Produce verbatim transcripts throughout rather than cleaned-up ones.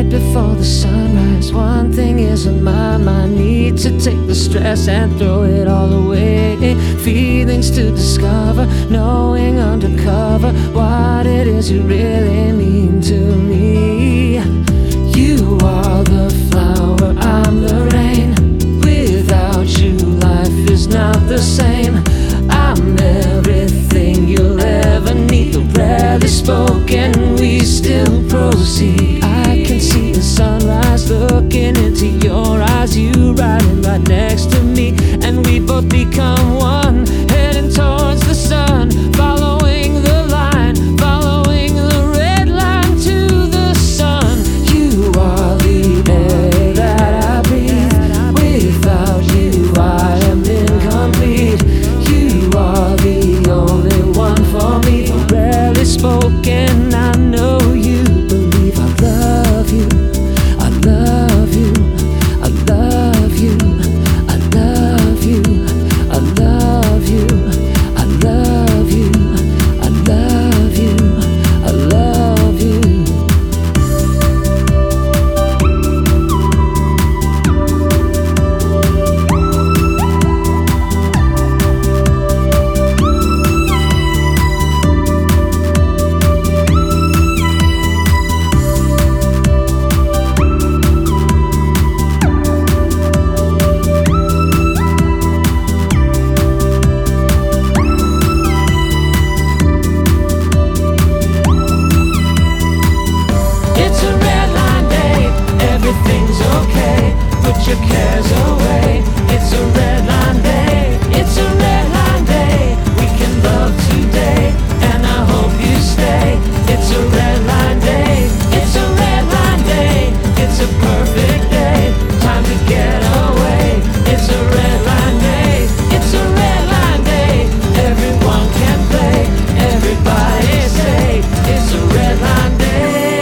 Right before the sunrise, one thing is on my mind. Need to take the stress and throw it all away. Feelings to discover, knowing undercover what it is you really mean to me. You are the flower, I'm the rain. Without you, life is not the same. I'm everything you'll ever need. The rarely spoken, we still proceed. I can see the sunrise looking into your eyes. You riding right next to me, and we both become one, heading towards the sun, following the line, following the red line to the sun. You are the air that I breathe. Without you, I am incomplete. You are the only one for me. The rarely spoken, I know you believe. I love you, I love you, I love you, I love you, I love you, I love you, I love you, I love you. Everything's okay, put your cares away. It's a red line day, it's a red line day. We can love today, and I hope you stay. It's a red line day, it's a red line day. It's a perfect day, time to get away. It's a red line day, it's a red line day. Everyone can play, everybody say, it's a red line day.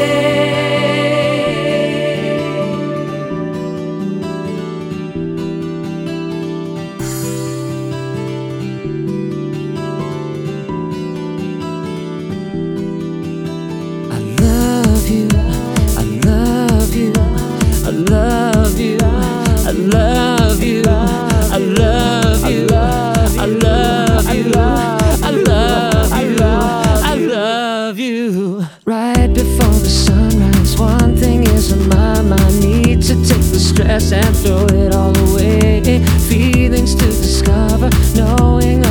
I love you, I love you, I love you, I love you, I love you, I love you. Right before the sunrise, one thing is on my mind. Need to take the stress and throw it all away. Feelings to discover, knowing